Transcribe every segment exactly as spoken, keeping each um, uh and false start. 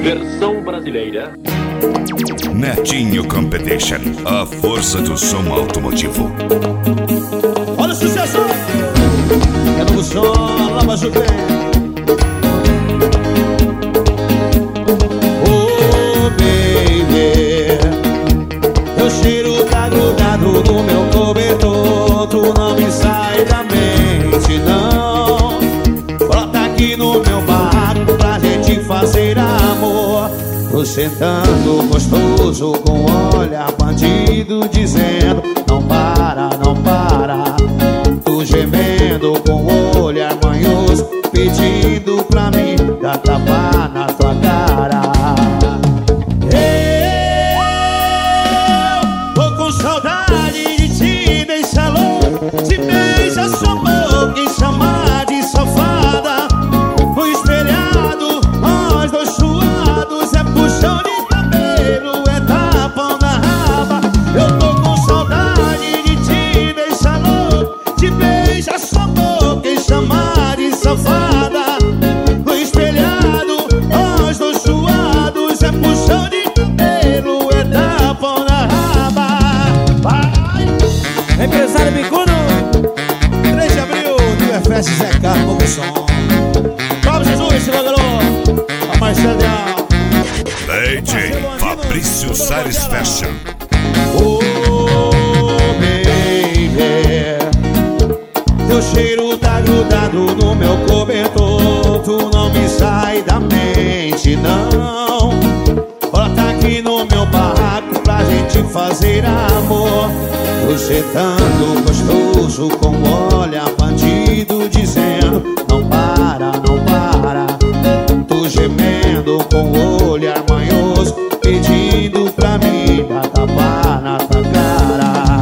Versão brasileira. Netinho Competition, a força do som automotivo. Olha o sucesso! É novo som, Lava Juquém. Oh, baby, teu cheiro tá grudado no meu cobertor. Tu não me sai da mente, não. Brota aqui no meu barraco pra gente fazer amor. Tô sentando gostoso com olhar bandido, dizendo não para, não para. Tô gemendo com olhar manhoso, pedindo pra mim dar tapa na tua cara. Eu tô com saudade de te deixar louco, te beija sua boca e chamar de safada. No espelhado, nós dois suados, é puxão de cabelo, é tapão na raba. Eu tô com saudade de te deixar louco, te beija sua boca e chamar de safada. No espelhado, nós dois suados, é puxão de cabelo, é tapão na raba. Vai! Empresário Bicudo, três de abril, New F S Zé Carlos, novo som. Vamos, Jesus, se bagalou. A Marcela Leal. D J Fabrício Salles Fashion. Oh, baby, teu cheiro tá grudado no meu cobertor. Tu não me sai da mente, não. Bota aqui no meu barraco pra gente fazer amor. Tô sentando gostoso com olhar bandido, dizendo não para, não para. Tô gemendo com olhar manhoso, pedindo pra mim dar tapa na tua cara.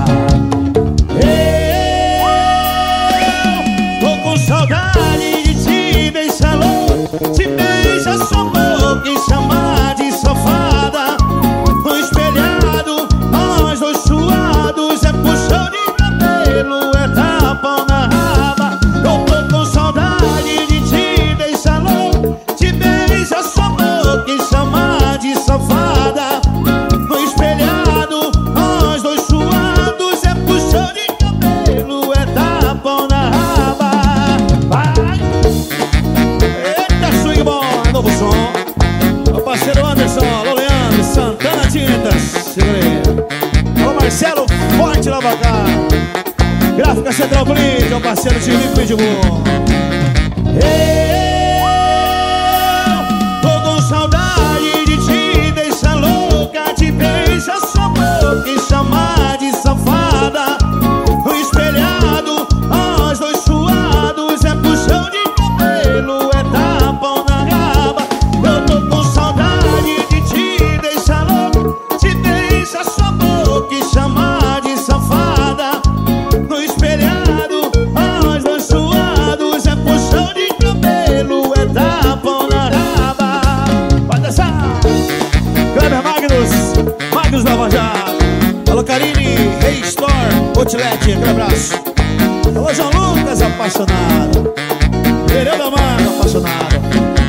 Eu tô com saudade de te deixar louco, te beija sua boca e chamar de safada. No espelhado, nós dois suados, é puxão de cabelo, é tapão na raba. Eu tô com saudade de te deixar louco, te beija sua boca e chamar de safada. No espelhado, nós dois suados, é puxão de cabelo, é tapão na raba. Vai! Eita, swing bom, é novo som. Meu parceiro Anderson, alô Leandro, Santana Tintas, segura aí. Alô Marcelo, forte Lavacar. Gráfica Central Blitz, é o parceiro de Lico e de Boa. Eu tô com saudade de te deixar louca, te beija sua boca e chamar de safada. No espelhado, nós dois suados, é puxão de cabelo, é tapão na raba. Eu tô com saudade de te deixar louco, te beija sua boca e chamar de safada. No espelhado, nós dois suados, é puxão de cabelo, é tapão na raba. Vai dançar! Kleber Magnus, Magnus da Vajá. Alô Karine, Rei Store, Outlet, aquele abraço. Alô João Lucas, apaixonado. Verão da Mano, apaixonado.